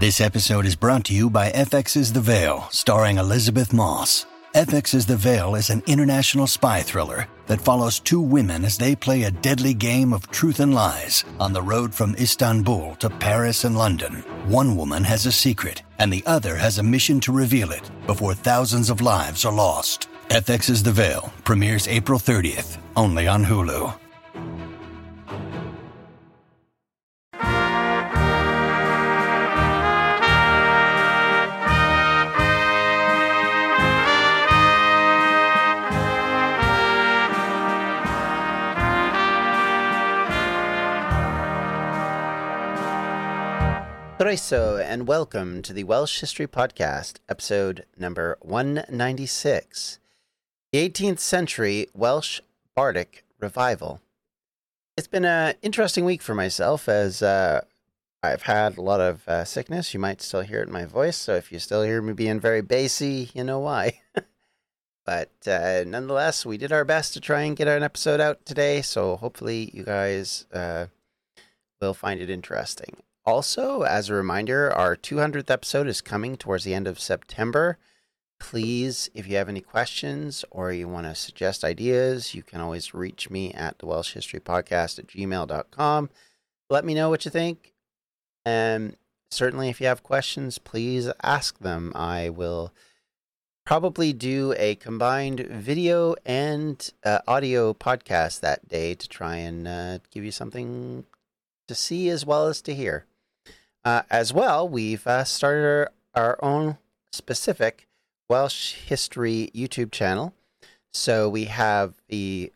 This episode is brought to you by FX's The Veil, starring Elizabeth Moss. FX's The Veil is an international spy thriller that follows two women as they play a deadly game of truth and lies on the road from Istanbul to Paris and London. One woman has a secret, and the other has a mission to reveal it before thousands of lives are lost. FX's The Veil premieres April 30th, only on Hulu. Croeso, and welcome to the Welsh History Podcast, episode number 196, the 18th Century Welsh Bardic Revival. It's been an interesting week for myself, as I've had a lot of sickness. You might still hear it in my voice, so if you still hear me being very bassy, you know why. But nonetheless, we did our best to try and get an episode out today, so hopefully you guys will find it interesting. Also, as a reminder, our 200th episode is coming towards the end of September. Please, if you have any questions or you want to suggest ideas, you can always reach me at the Welsh History Podcast at gmail.com. Let me know what you think. And certainly, if you have questions, please ask them. I will probably do a combined video and audio podcast that day to try and give you something to see as well as to hear. As well, we've started our own specific Welsh history YouTube channel. So we have the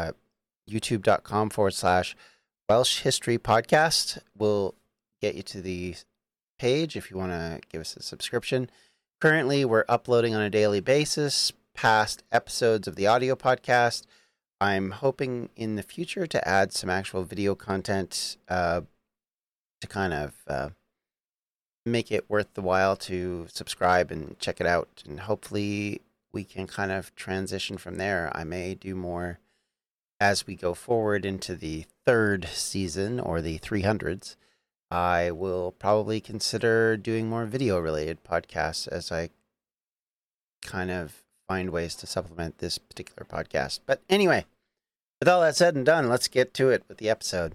youtube.com/Welsh History Podcast. We'll get you to the page if you want to give us a subscription. Currently, we're uploading on a daily basis past episodes of the audio podcast. I'm hoping in the future to add some actual video content to kind of make it worth the while to subscribe and check it out. And hopefully we can kind of transition from there. I may do more as we go forward into the third season or the 300s. I will probably consider doing more video-related podcasts as I kind of find ways to supplement this particular podcast. But anyway, with all that said and done, let's get to it with the episode.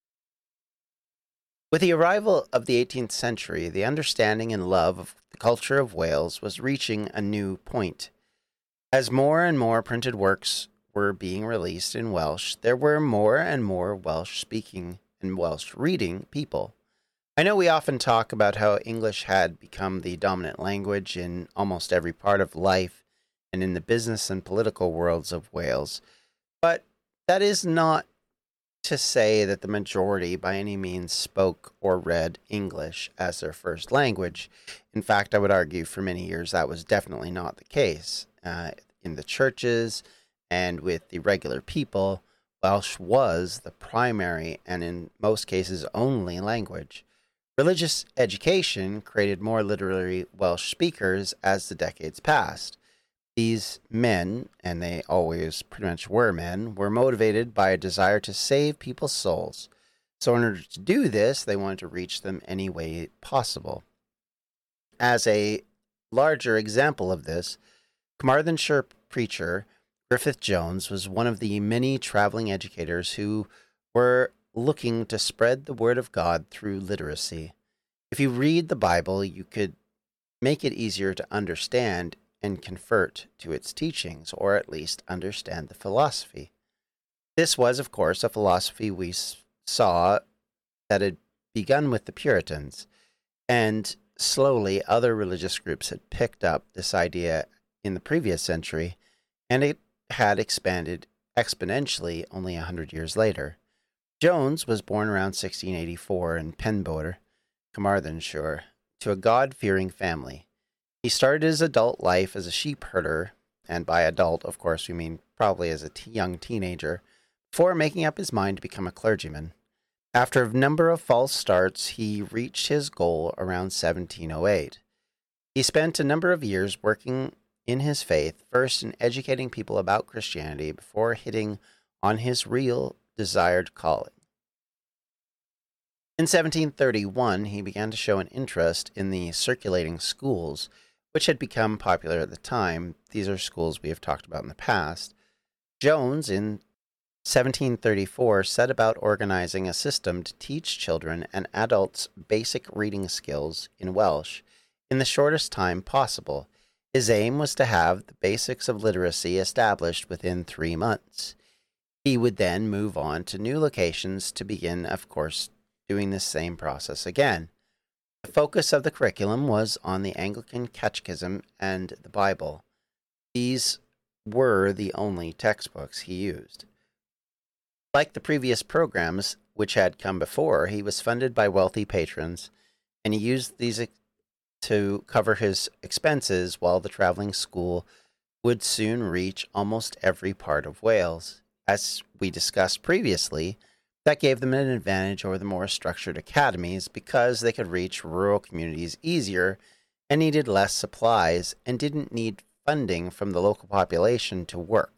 With the arrival of the 18th century, the understanding and love of the culture of Wales was reaching a new point. As more and more printed works were being released in Welsh, there were more and more Welsh-speaking and Welsh-reading people. I know we often talk about how English had become the dominant language in almost every part of life and in the business and political worlds of Wales, but that is not to say that the majority by any means spoke or read English as their first language. In fact, I would argue for many years that was definitely not the case. In the churches and with the regular people, Welsh was the primary and in most cases only language. Religious education created more literary Welsh speakers as the decades passed. These men, and they always pretty much were men, were motivated by a desire to save people's souls. So in order to do this, they wanted to reach them any way possible. As a larger example of this, Carmarthenshire preacher Griffith Jones was one of the many traveling educators who were looking to spread the word of God through literacy. If you read the Bible, you could make it easier to understand and convert to its teachings, or at least understand the philosophy. This was, of course, a philosophy we saw that had begun with the Puritans, and slowly other religious groups had picked up this idea in the previous century, and it had expanded exponentially only 100 years later. Jones was born around 1684 in Penbor, Carmarthenshire, to a God-fearing family. He started his adult life as a sheep herder, and by adult, of course, we mean probably as a young teenager, before making up his mind to become a clergyman. After a number of false starts, he reached his goal around 1708. He spent a number of years working in his faith, first in educating people about Christianity before hitting on his real desired calling. In 1731, he began to show an interest in the circulating schools, which had become popular at the time. These are schools we have talked about in the past. Jones, in 1734, set about organizing a system to teach children and adults basic reading skills in Welsh in the shortest time possible. His aim was to have the basics of literacy established within 3 months. He would then move on to new locations to begin, of course, doing the same process again. The focus of the curriculum was on the Anglican Catechism and the Bible. These were the only textbooks he used. Like the previous programs which had come before, he was funded by wealthy patrons, and he used these to cover his expenses while the traveling school would soon reach almost every part of Wales. As we discussed previously, that gave them an advantage over the more structured academies because they could reach rural communities easier and needed less supplies and didn't need funding from the local population to work.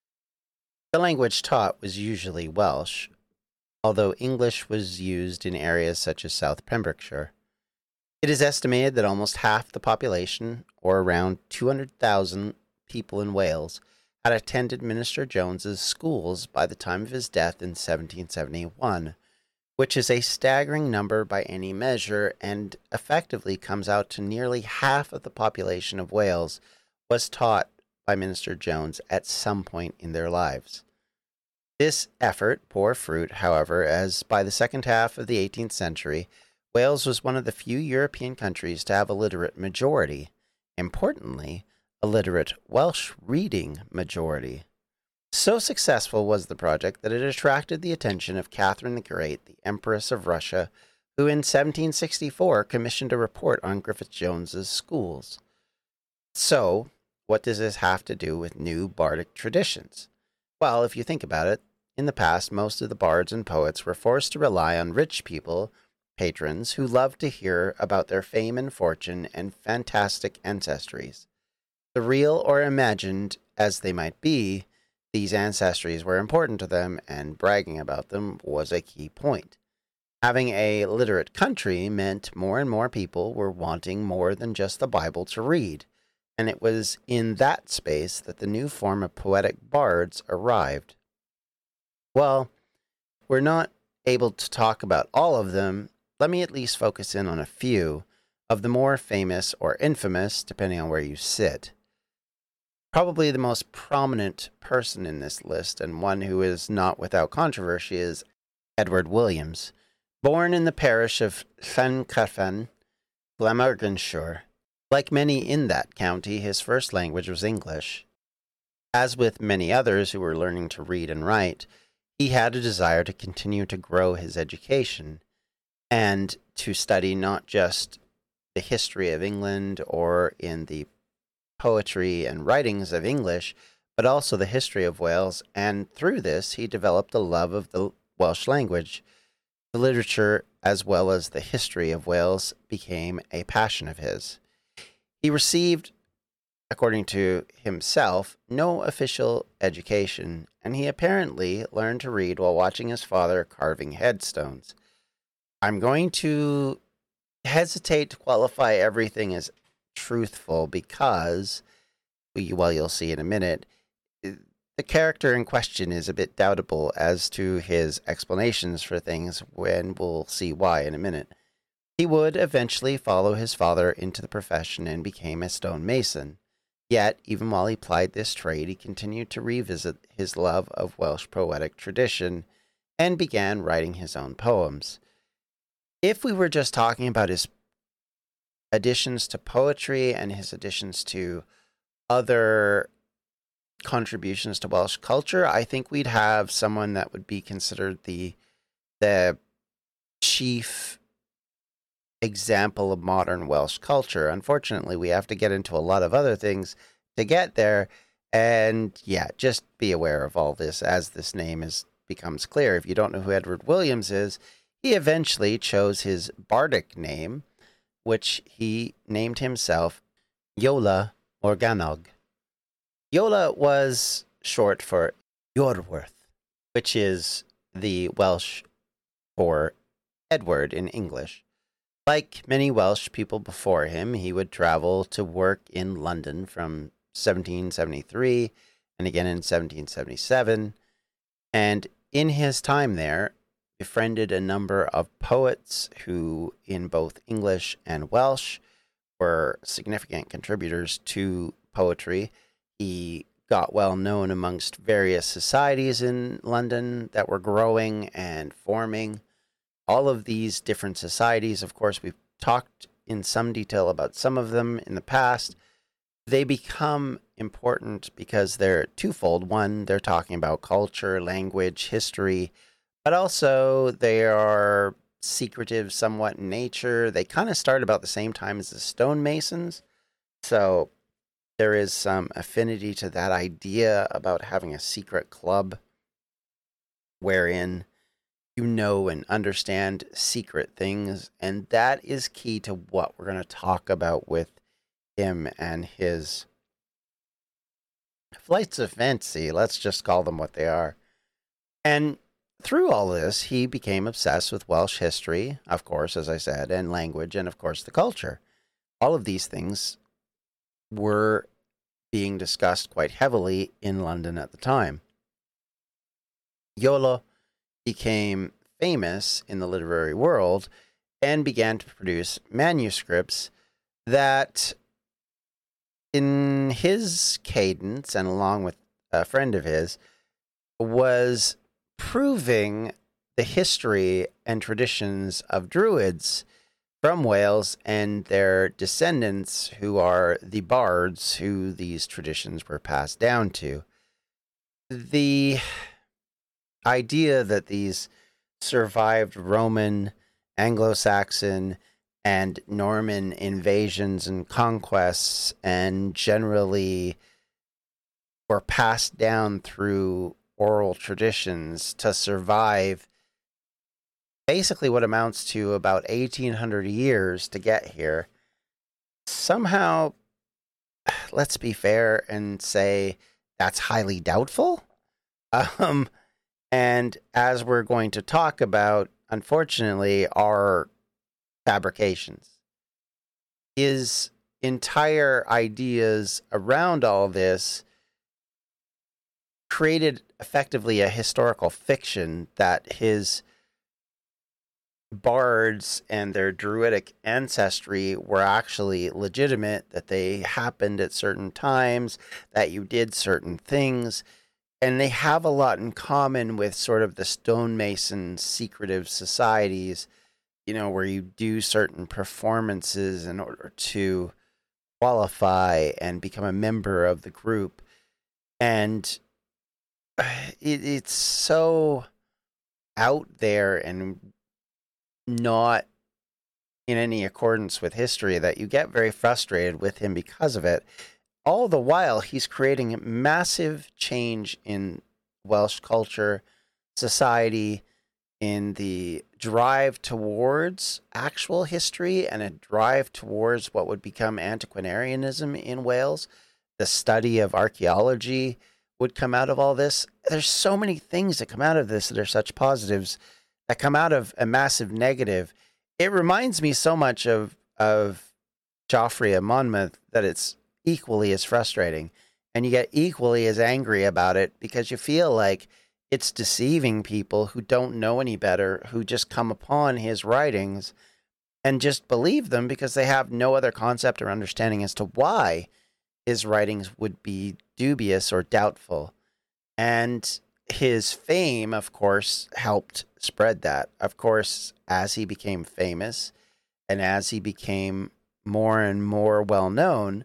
The language taught was usually Welsh, although English was used in areas such as South Pembrokeshire. It is estimated that almost half the population, or around 200,000 people in Wales, had attended Minister Jones's schools by the time of his death in 1771, which is a staggering number by any measure and effectively comes out to nearly half of the population of Wales was taught by Minister Jones at some point in their lives. This effort bore fruit, however, as by the second half of the 18th century, Wales was one of the few European countries to have a literate majority. Importantly, a literate Welsh reading majority. So successful was the project that it attracted the attention of Catherine the Great, the Empress of Russia, who in 1764 commissioned a report on Griffith-Jones's schools. So, what does this have to do with new bardic traditions? Well, if you think about it, in the past, most of the bards and poets were forced to rely on rich people, patrons, who loved to hear about their fame and fortune and fantastic ancestries. The real or imagined as they might be, these ancestries were important to them, and bragging about them was a key point. Having a literate country meant more and more people were wanting more than just the Bible to read, and it was in that space that the new form of poetic bards arrived. Well, we're not able to talk about all of them. Let me at least focus in on a few of the more famous or infamous, depending on where you sit. Probably the most prominent person in this list, and one who is not without controversy, is Edward Williams. Born in the parish of Llancarvan, Glamorganshire, like many in that county, his first language was English. As with many others who were learning to read and write, he had a desire to continue to grow his education and to study not just the history of England or in the poetry and writings of English, but also the history of Wales, and through this he developed a love of the Welsh language. The literature as well as the history of Wales became a passion of his. He received, according to himself, no official education, and he apparently learned to read while watching his father carving headstones. I'm going to hesitate to qualify everything as truthful because, well, you'll see in a minute, the character in question is a bit doubtable as to his explanations for things, when we'll see why in a minute. He would eventually follow his father into the profession and became a stonemason. Yet, even while he plied this trade, he continued to revisit his love of Welsh poetic tradition and began writing his own poems. If we were just talking about his additions to poetry and his additions to other contributions to Welsh culture, I think we'd have someone that would be considered the chief example of modern Welsh culture. Unfortunately, we have to get into a lot of other things to get there, and yeah, just be aware of all this as this name becomes clear. If you don't know who Edward Williams is, he eventually chose his bardic name, which he named himself Iolo Morgannwg. Iolo was short for Iorwerth, which is the Welsh for Edward in English. Like many Welsh people before him, he would travel to work in London from 1773 and again in 1777. And in his time there, befriended a number of poets who, in both English and Welsh, were significant contributors to poetry. He got well known amongst various societies in London that were growing and forming. All of these different societies, of course, we've talked in some detail about some of them in the past. They become important because they're twofold. One, they're talking about culture, language, history, but also they are secretive somewhat in nature. They kind of start about the same time as the stonemasons. So there is some affinity to that idea about having a secret club wherein you know and understand secret things. And that is key to what we're going to talk about with him and his flights of fancy. Let's just call them what they are. And through all this, he became obsessed with Welsh history, of course, as I said, and language, and of course, the culture. All of these things were being discussed quite heavily in London at the time. Iolo became famous in the literary world and began to produce manuscripts that, in his cadence and along with a friend of his, was proving the history and traditions of Druids from Wales and their descendants, who are the bards who these traditions were passed down to. The idea that these survived Roman, Anglo-Saxon, and Norman invasions and conquests and generally were passed down through oral traditions to survive basically what amounts to about 1,800 years to get here. Somehow, let's be fair and say that's highly doubtful. And as we're going to talk about, unfortunately, are fabrications. His entire ideas around all this created effectively a historical fiction that his bards and their druidic ancestry were actually legitimate, that they happened at certain times, that you did certain things, and they have a lot in common with sort of the stonemason secretive societies, you know, where you do certain performances in order to qualify and become a member of the group. And it's so out there and not in any accordance with history that you get very frustrated with him because of it. All the while, he's creating massive change in Welsh culture, society, in the drive towards actual history and a drive towards what would become antiquarianism in Wales. The study of archaeology would come out of all this. There's so many things that come out of this that are such positives that come out of a massive negative. It reminds me so much of Joffrey of Monmouth that it's equally as frustrating, and you get equally as angry about it because you feel like it's deceiving people who don't know any better, who just come upon his writings and just believe them because they have no other concept or understanding as to why his writings would be dubious or doubtful. And his fame, of course, helped spread that. Of course, as he became famous and as he became more and more well-known,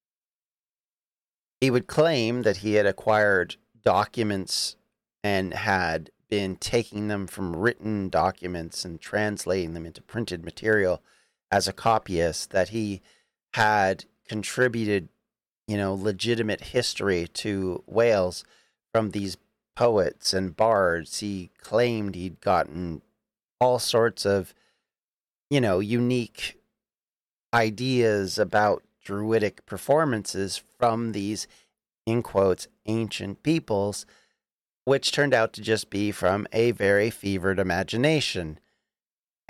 he would claim that he had acquired documents and had been taking them from written documents and translating them into printed material as a copyist, that he had contributed, you know, legitimate history to Wales from these poets and bards. He claimed he'd gotten all sorts of, you know, unique ideas about druidic performances from these, in quotes, ancient peoples, which turned out to just be from a very fevered imagination.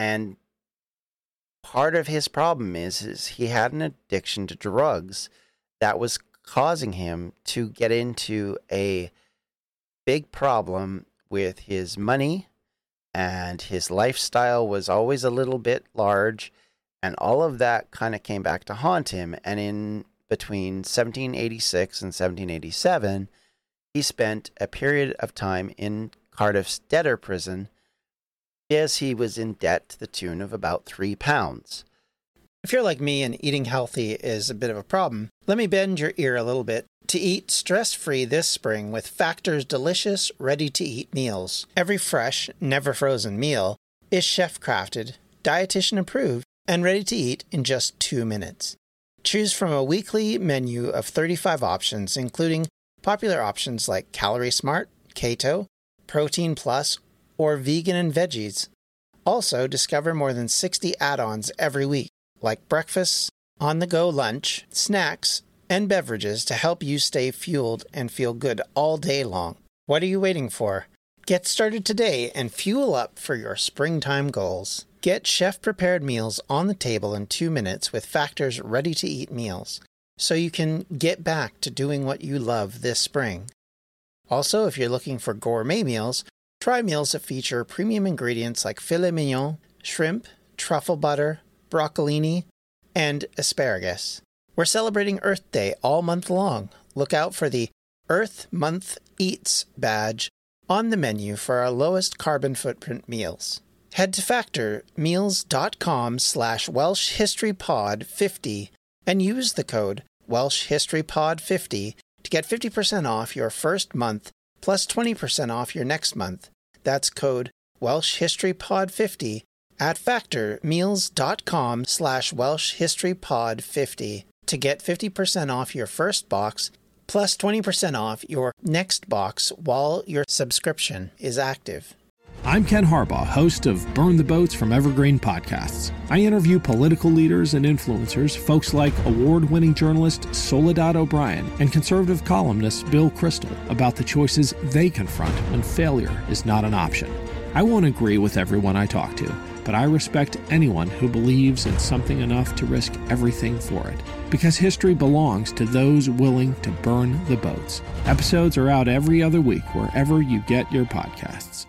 And part of his problem is he had an addiction to drugs that was causing him to get into a big problem with his money, and his lifestyle was always a little bit large, and all of that kind of came back to haunt him. And in between 1786 and 1787, he spent a period of time in Cardiff's debtor prison, as he was in debt to the tune of about £3. If you're like me and eating healthy is a bit of a problem, let me bend your ear a little bit to eat stress-free this spring with Factor's delicious, ready-to-eat meals. Every fresh, never-frozen meal is chef-crafted, dietitian-approved, and ready to eat in just 2 minutes. Choose from a weekly menu of 35 options, including popular options like Calorie Smart, Keto, Protein Plus, or Vegan and Veggies. Also, discover more than 60 add-ons every week, like breakfast, on-the-go lunch, snacks, and beverages to help you stay fueled and feel good all day long. What are you waiting for? Get started today and fuel up for your springtime goals. Get chef-prepared meals on the table in 2 minutes with Factor's ready-to-eat meals, so you can get back to doing what you love this spring. Also, if you're looking for gourmet meals, try meals that feature premium ingredients like filet mignon, shrimp, truffle butter, broccolini, and asparagus. We're celebrating Earth Day all month long. Look out for the Earth Month Eats badge on the menu for our lowest carbon footprint meals. Head to factormeals.com/WelshHistoryPod50 and use the code WelshHistoryPod50 to get 50% off your first month plus 20% off your next month. That's code WelshHistoryPod50 at factormeals.com/WelshHistoryPod50 to get 50% off your first box plus 20% off your next box while your subscription is active. I'm Ken Harbaugh, host of Burn the Boats from Evergreen Podcasts. I interview political leaders and influencers, folks like award-winning journalist Soledad O'Brien and conservative columnist Bill Kristol, about the choices they confront when failure is not an option. I won't agree with everyone I talk to, but I respect anyone who believes in something enough to risk everything for it. Because history belongs to those willing to burn the boats. Episodes are out every other week wherever you get your podcasts.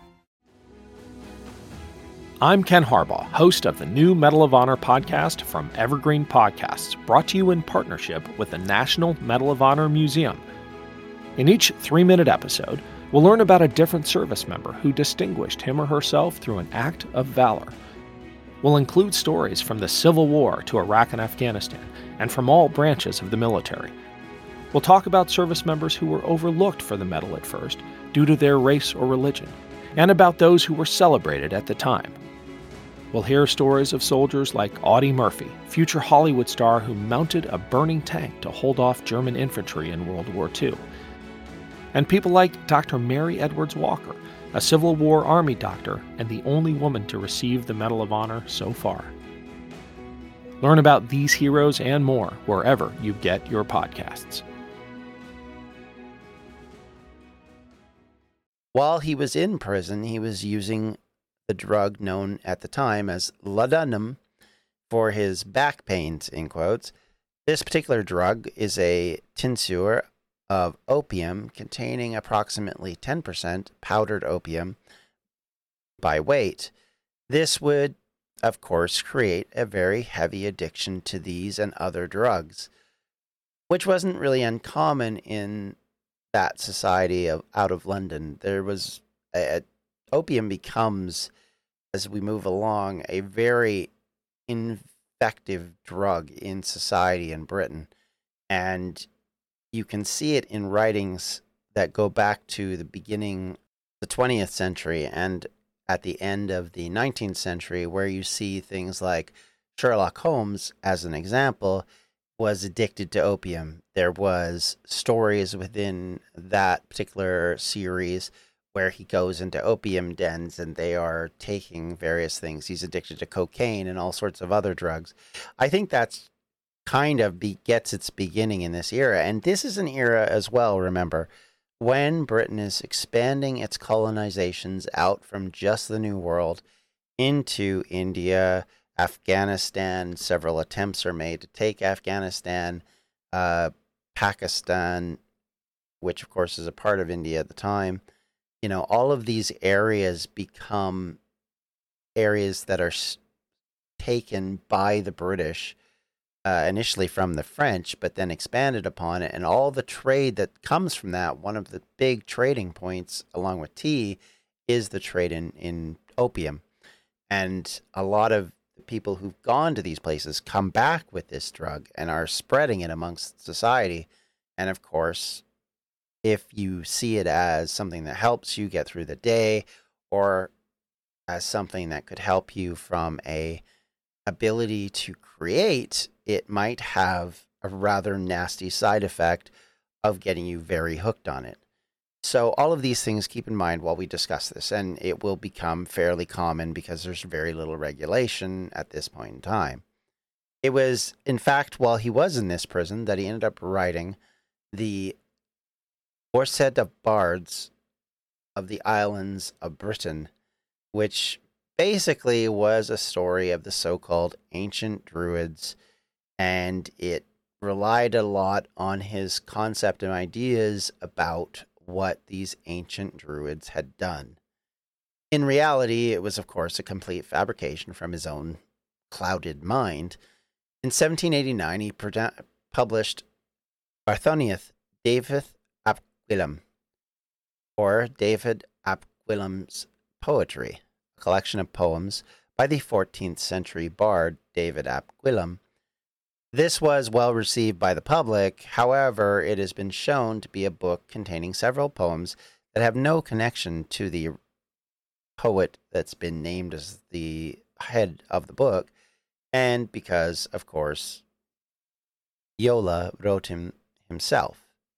I'm Ken Harbaugh, host of the new Medal of Honor podcast from Evergreen Podcasts, brought to you in partnership with the National Medal of Honor Museum. In each 3-minute episode, we'll learn about a different service member who distinguished him or herself through an act of valor. We'll include stories from the Civil War to Iraq and Afghanistan, and from all branches of the military. We'll talk about service members who were overlooked for the medal at first due to their race or religion, and about those who were celebrated at the time. We'll hear stories of soldiers like Audie Murphy, future Hollywood star who mounted a burning tank to hold off German infantry in World War II. And people like Dr. Mary Edwards Walker, a Civil War Army doctor and the only woman to receive the Medal of Honor so far. Learn about these heroes and more wherever you get your podcasts. While he was in prison, he was using the drug known at the time as laudanum for his back pains, in quotes. This particular drug is a tincture of opium containing approximately 10% powdered opium by weight. This would, of course, create a very heavy addiction to these and other drugs, which wasn't really uncommon in that society out of London. There was opium becomes, as we move along, a very effective drug in society in Britain. And you can see it in writings that go back to the beginning of the 20th century and at the end of the 19th century, where you see things like Sherlock Holmes, as an example, was addicted to opium. There was stories within that particular series where he goes into opium dens and they are taking various things. He's addicted to cocaine and all sorts of other drugs. I think that's kind of gets its beginning in this era. And this is an era as well, remember, when Britain is expanding its colonizations out from just the New World into India, Afghanistan. Several attempts are made to take Afghanistan, Pakistan, which of course is a part of India at the time. All of these areas become areas that are taken by the British, initially from the French, but then expanded upon it. And all the trade that comes from that, one of the big trading points, along with tea, is the trade in opium. And a lot of the people who've gone to these places come back with this drug and are spreading it amongst society. And of course, if you see it as something that helps you get through the day, or as something that could help you from a ability to create, it might have a rather nasty side effect of getting you very hooked on it. So all of these things keep in mind while we discuss this, and it will become fairly common because there's very little regulation at this point in time. It was, in fact, while he was in this prison that he ended up writing the Dorset of Bards of the Islands of Britain, which basically was a story of the so-called ancient Druids, and it relied a lot on his concept and ideas about what these ancient Druids had done. In reality, it was, of course, a complete fabrication from his own clouded mind. In 1789, he published Barthoniaeth David ap Gwilym, or David ap Gwilym's Poetry, a collection of poems by the 14th century bard David ap Gwilym. This was well received by the public. However, it has been shown to be a book containing several poems that have no connection to the poet that's been named as the head of the book, and because, of course, Iolo wrote him himself.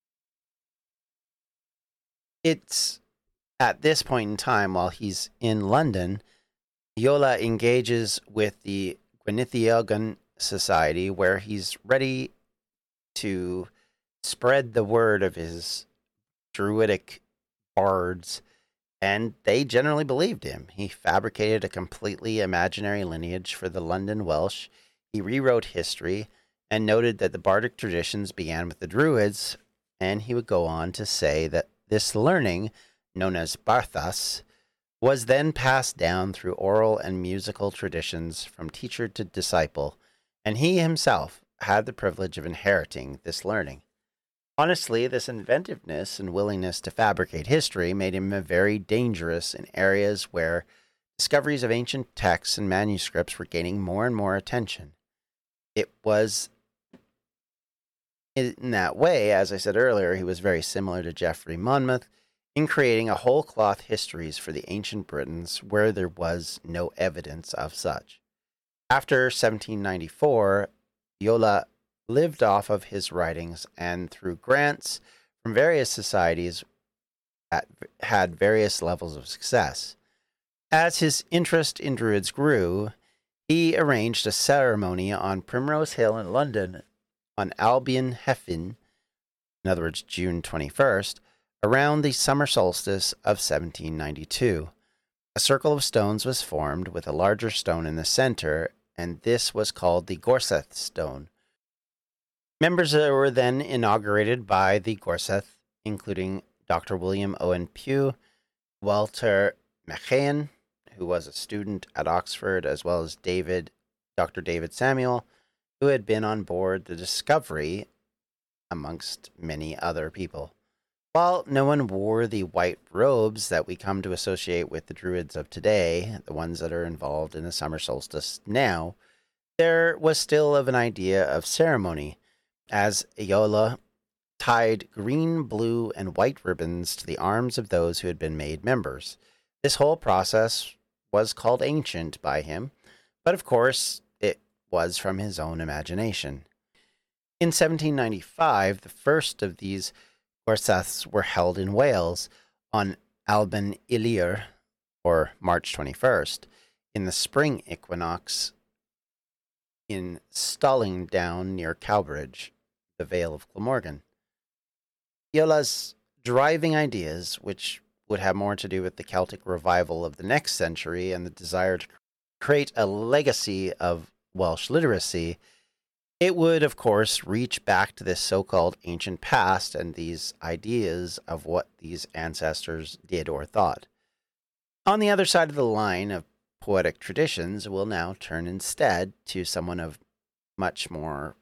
It's at this point in time, while he's in London, Iolo engages with the Gwenllian Society, where he's ready to spread the word of his druidic bards, and they generally believed him. He fabricated a completely imaginary lineage for the London Welsh. He rewrote history and noted that the bardic traditions began with the Druids, and he would go on to say that this learning, known as Barthas, was then passed down through oral and musical traditions from teacher to disciple, and he himself had the privilege of inheriting this learning. Honestly, this inventiveness and willingness to fabricate history made him very dangerous in areas where discoveries of ancient texts and manuscripts were gaining more and more attention. It was in that way, as I said earlier, he was very similar to Geoffrey Monmouth in creating a whole cloth histories for the ancient Britons where there was no evidence of such. After 1794, Iolo lived off of his writings and through grants from various societies had various levels of success. As his interest in Druids grew, he arranged a ceremony on Primrose Hill in London on Albion Hefin, in other words, June 21st, around the summer solstice of 1792. A circle of stones was formed with a larger stone in the center, and this was called the Gorseth Stone. Members were then inaugurated by the Gorseth, including Dr. William Owen Pugh, Walter Machaon, who was a student at Oxford, as well as Dr. David Samuel, who had been on board the Discovery, amongst many other people. While no one wore the white robes that we come to associate with the Druids of today, the ones that are involved in the summer solstice now, there was still of an idea of ceremony, as Iolo tied green, blue, and white ribbons to the arms of those who had been made members. This whole process was called ancient by him, but of course it was from his own imagination. In 1795, the first of these Gorseths were held in Wales on Alban Ilir, or March 21st, in the spring equinox in Stalling Down near Cowbridge, the Vale of Glamorgan. Iola's driving ideas, which would have more to do with the Celtic revival of the next century and the desire to create a legacy of Welsh literacy, it would, of course, reach back to this so-called ancient past and these ideas of what these ancestors did or thought. On the other side of the line of poetic traditions, we'll now turn instead to someone of much more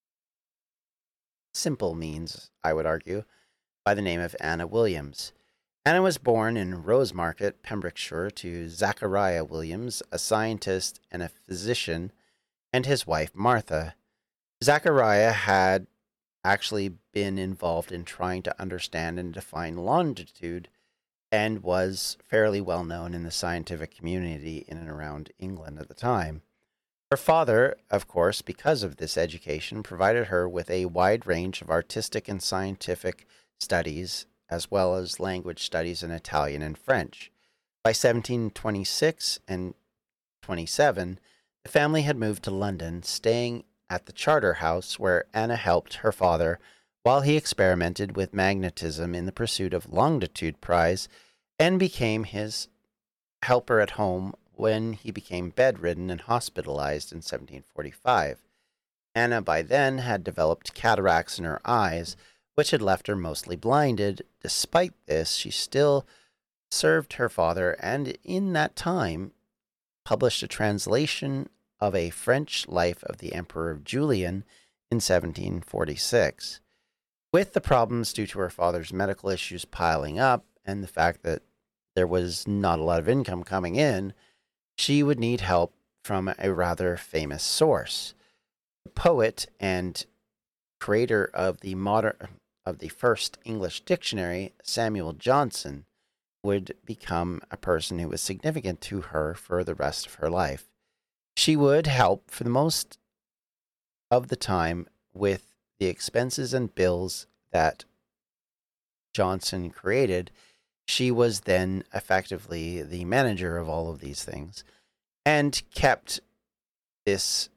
simple means, I would argue, by the name of Anna Williams. Anna was born in Rosemarket, Pembrokeshire, to Zachariah Williams, a scientist and a physician, and his wife Martha. Zachariah had actually been involved in trying to understand and define longitude and was fairly well known in the scientific community in and around England at the time. Her father, of course, because of this education, provided her with a wide range of artistic and scientific studies, as well as language studies in Italian and French. By 1726 and 27, the family had moved to London, staying at the Charter House, where Anna helped her father while he experimented with magnetism in the pursuit of longitude prize and became his helper at home when he became bedridden and hospitalized in 1745. Anna by then had developed cataracts in her eyes, which had left her mostly blinded. Despite this, she still served her father and in that time published a translation of a French life of the Emperor Julian in 1746. With the problems due to her father's medical issues piling up and the fact that there was not a lot of income coming in, she would need help from a rather famous source. The poet and creator of the first English dictionary, Samuel Johnson, would become a person who was significant to her for the rest of her life. She would help for the most of the time with the expenses and bills that Johnson created. She was then effectively the manager of all of these things and kept this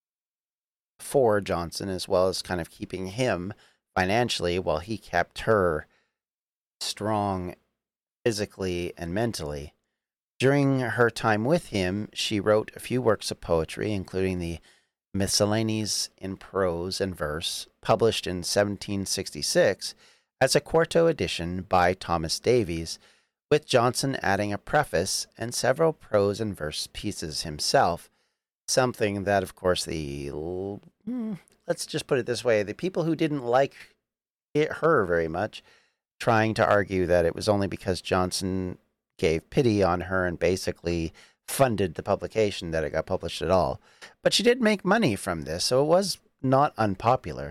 for Johnson, as well as kind of keeping him financially while he kept her strong physically and mentally. During her time with him, she wrote a few works of poetry, including the Miscellanies in Prose and Verse, published in 1766 as a quarto edition by Thomas Davies, with Johnson adding a preface and several prose and verse pieces himself, something that, of course, let's just put it this way, the people who didn't like her very much, trying to argue that it was only because Johnson gave pity on her and basically funded the publication that it got published at all. But she did make money from this, so it was not unpopular.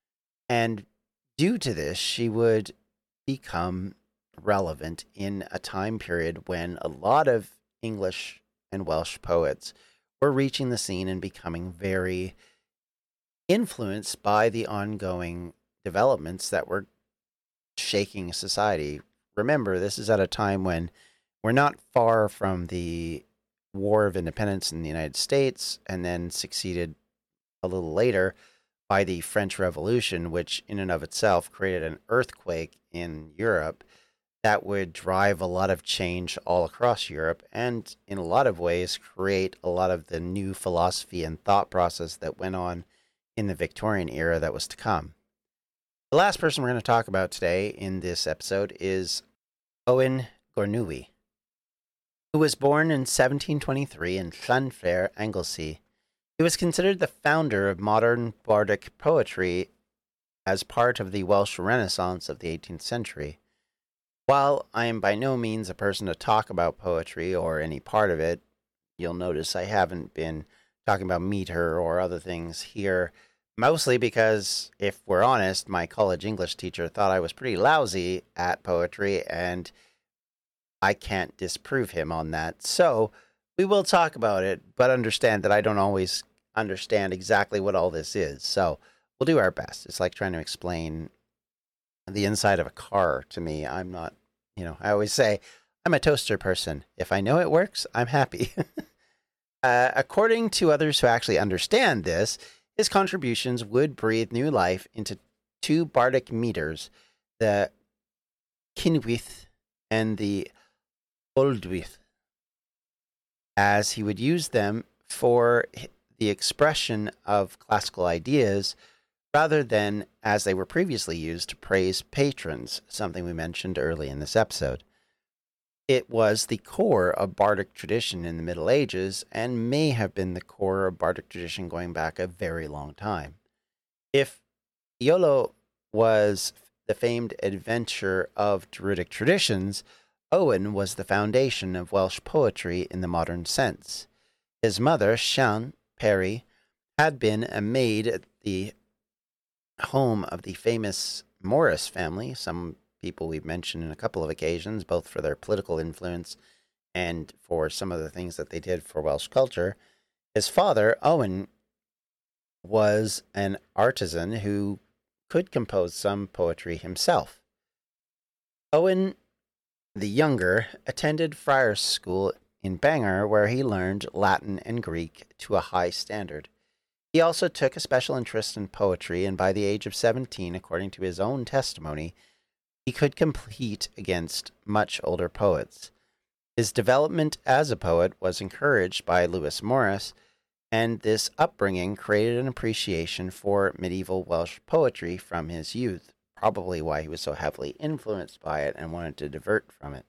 And due to this, she would become relevant in a time period when a lot of English and Welsh poets were reaching the scene and becoming very influenced by the ongoing developments that were shaking society. Remember, this is at a time when we're not far from the War of Independence in the United States, and then succeeded a little later by the French Revolution, which in and of itself created an earthquake in Europe that would drive a lot of change all across Europe and in a lot of ways create a lot of the new philosophy and thought process that went on in the Victorian era that was to come. The last person we're going to talk about today in this episode is Owen Gornewey, who was born in 1723 in Llanfair, Anglesey. He was considered the founder of modern bardic poetry as part of the Welsh Renaissance of the 18th century. While I am by no means a person to talk about poetry or any part of it, you'll notice I haven't been talking about meter or other things here, mostly because, if we're honest, my college English teacher thought I was pretty lousy at poetry, and I can't disprove him on that. So we will talk about it, but understand that I don't always understand exactly what all this is. So we'll do our best. It's like trying to explain the inside of a car to me. I'm not, I always say I'm a toaster person. If I know it works, I'm happy. According to others who actually understand this, his contributions would breathe new life into two bardic meters, the Cynwyth and the Oldwyth. as he would use them for the expression of classical ideas rather than as they were previously used to praise patrons, something we mentioned early in this episode. It was the core of Bardic tradition in the Middle Ages and may have been the core of Bardic tradition going back a very long time. If Iolo was the famed adventure of Druidic traditions, Owen was the foundation of Welsh poetry in the modern sense. His mother, Sian Perry, had been a maid at the home of the famous Morris family, some people we've mentioned in a couple of occasions, both for their political influence and for some of the things that they did for Welsh culture. His father, Owen, was an artisan who could compose some poetry himself. Owen the Younger attended Friars' School in Bangor, where he learned Latin and Greek to a high standard. He also took a special interest in poetry, and by the age of 17, according to his own testimony, he could compete against much older poets. His development as a poet was encouraged by Lewis Morris, and this upbringing created an appreciation for medieval Welsh poetry from his youth, probably why he was so heavily influenced by it and wanted to divert from it.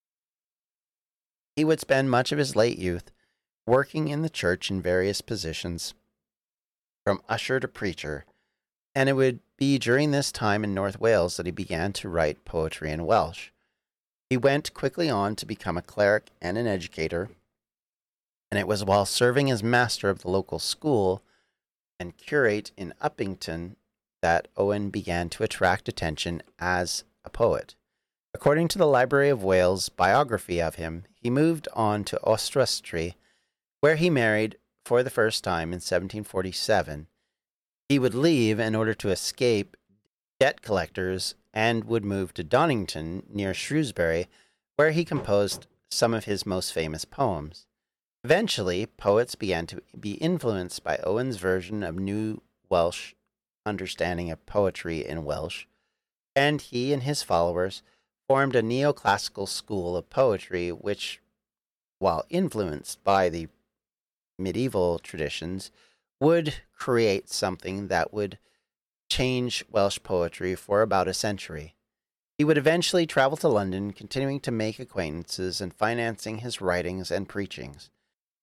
He would spend much of his late youth working in the church in various positions, from usher to preacher, and it would be during this time in North Wales that he began to write poetry in Welsh. He went quickly on to become a cleric and an educator, and it was while serving as master of the local school and curate in Uppington that Owen began to attract attention as a poet. According to the Library of Wales biography of him, he moved on to Oswestry, where he married for the first time in 1747. He would leave in order to escape debt collectors and would move to Donnington near Shrewsbury, where he composed some of his most famous poems. Eventually, poets began to be influenced by Owen's version of New Welsh understanding of poetry in Welsh, and he and his followers formed a neoclassical school of poetry which, while influenced by the medieval traditions, would create something that would change Welsh poetry for about a century. He would eventually travel to London, continuing to make acquaintances and financing his writings and preachings.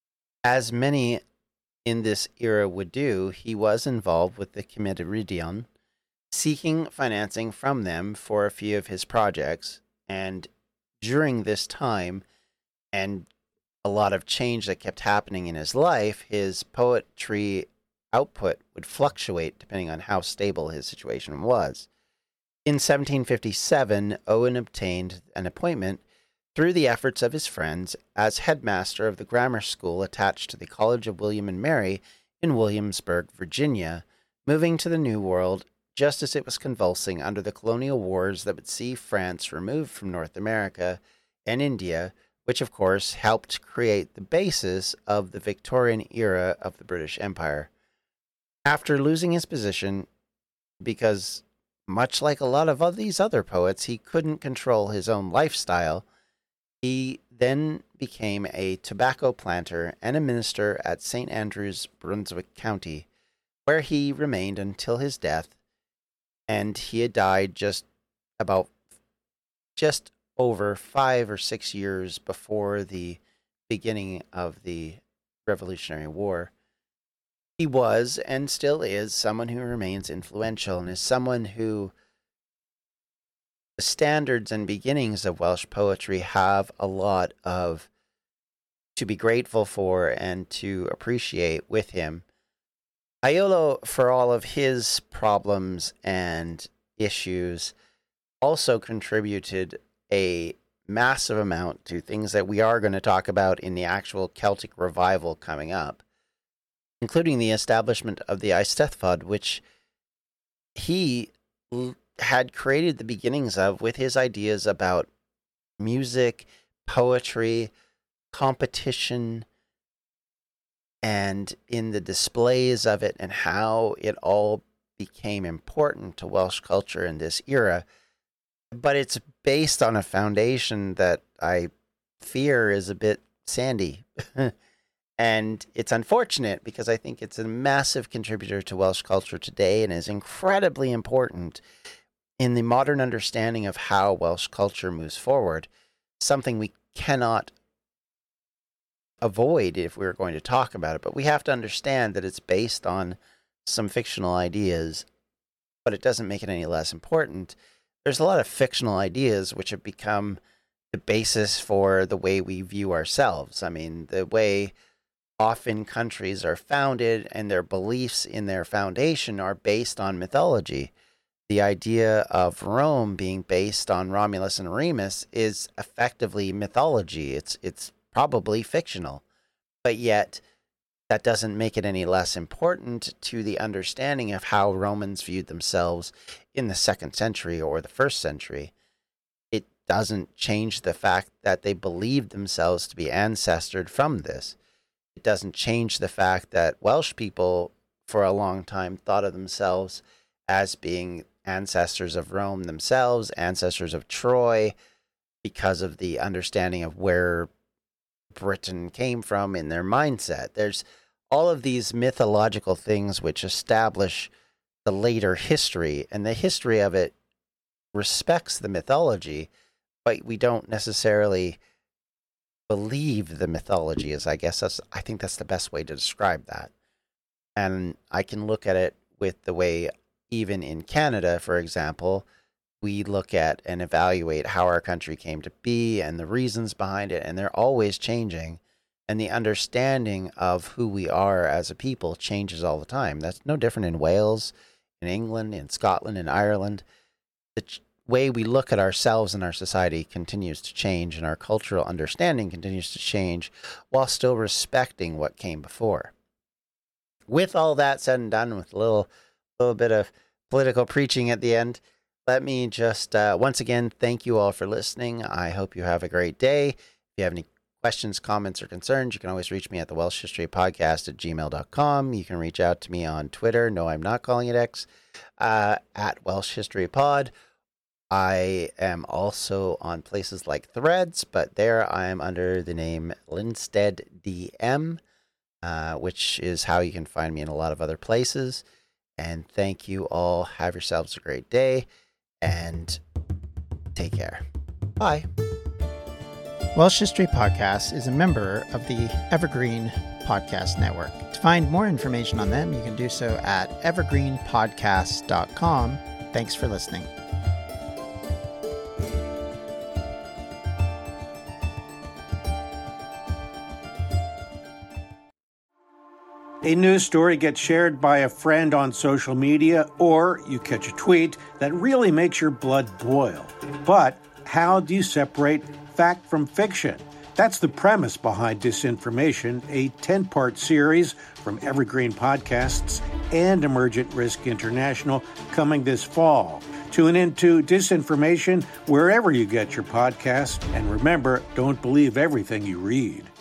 As many in this era would do, he was involved with the Cymeridion, seeking financing from them for a few of his projects, and during this time, and a lot of change that kept happening in his life, his poetry output would fluctuate depending on how stable his situation was. In 1757, Owen obtained an appointment through the efforts of his friends as headmaster of the grammar school attached to the College of William and Mary in Williamsburg, Virginia, moving to the New World just as it was convulsing under the colonial wars that would see France removed from North America and India, which of course helped create the basis of the Victorian era of the British Empire. After losing his position, because much like a lot of these other poets, he couldn't control his own lifestyle, he then became a tobacco planter and a minister at St. Andrews, Brunswick County, where he remained until his death, and he had died just over 5 or 6 years before the beginning of the Revolutionary War. He was, and still is, someone who remains influential and is someone who the standards and beginnings of Welsh poetry have a lot of to be grateful for and to appreciate with him. Iolo, for all of his problems and issues, also contributed a massive amount to things that we are going to talk about in the actual Celtic revival coming up, including the establishment of the Eisteddfod, which he had created the beginnings of with his ideas about music, poetry, competition, and in the displays of it and how it all became important to Welsh culture in this era. But it's based on a foundation that I fear is a bit Sandy. And it's unfortunate because I think it's a massive contributor to Welsh culture today and is incredibly important in the modern understanding of how Welsh culture moves forward. Something we cannot avoid if we were going to talk about it, but we have to understand that it's based on some fictional ideas, but it doesn't make it any less important. There's a lot of fictional ideas which have become the basis for the way we view ourselves. I mean, the way often countries are founded and their beliefs in their foundation are based on mythology. The idea of Rome being based on Romulus and Remus is effectively mythology. It's probably fictional, but yet that doesn't make it any less important to the understanding of how Romans viewed themselves in the 2nd century or the 1st century. It doesn't change the fact that they believed themselves to be ancestored from this. It doesn't change the fact that Welsh people for a long time thought of themselves as being ancestors of Rome themselves, ancestors of Troy, because of the understanding of where Britain came from in their mindset. There's all of these mythological things which establish the later history, and the history of it respects the mythology, but we don't necessarily believe the mythology. I think that's the best way to describe that. And I can look at it with the way, even in Canada, for example, we look at and evaluate how our country came to be and the reasons behind it, and they're always changing. And the understanding of who we are as a people changes all the time. That's no different in Wales, in England, in Scotland, in Ireland. The way we look at ourselves and our society continues to change, and our cultural understanding continues to change while still respecting what came before. With all that said and done, with a little bit of political preaching at the end, let me just once again thank you all for listening. I hope you have a great day. If you have any questions, comments, or concerns, you can always reach me at the Welsh History Podcast at gmail.com. You can reach out to me on Twitter. No, I'm not calling it X, at Welsh History Pod. I am also on places like Threads, but there I am under the name Linstead DM, which is how you can find me in a lot of other places. And thank you all. Have yourselves a great day and take care. Bye. Welsh History Podcast is a member of the Evergreen Podcast Network. To find more information on them, you can do so at evergreenpodcast.com. Thanks for listening. A news story gets shared by a friend on social media, or you catch a tweet that really makes your blood boil. But how do you separate fact from fiction? That's the premise behind Disinformation, a 10-part series from Evergreen Podcasts and Emergent Risk International coming this fall. Tune into Disinformation wherever you get your podcasts, and remember, don't believe everything you read.